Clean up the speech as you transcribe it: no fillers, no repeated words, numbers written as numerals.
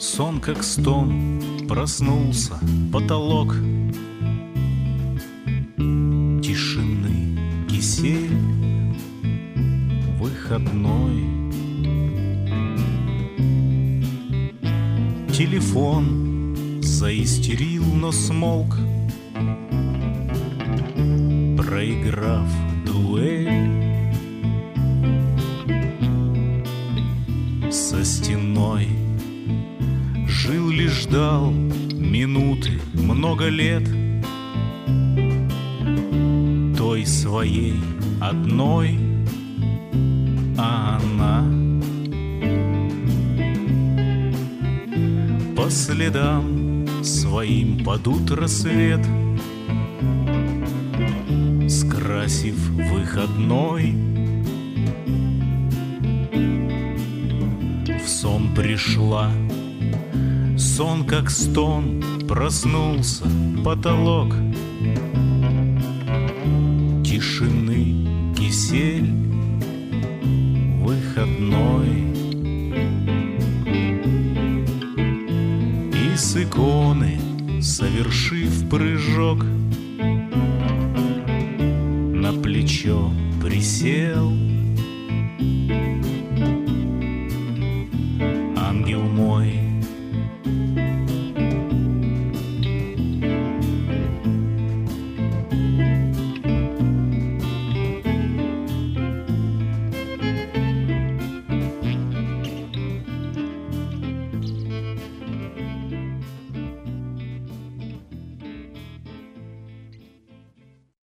Сон как стон, проснулся потолок. Тишины кисель выходной. Телефон заистерил, но смолк, проиграв дуэль. За стеной жил ли, ждал минуты много лет той своей одной, а она по следам своим под утро свет, скрасив выходной. В сон пришла, сон как стон, проснулся потолок. Тишины кисель выходной. И с иконы, совершив прыжок, на плечо присел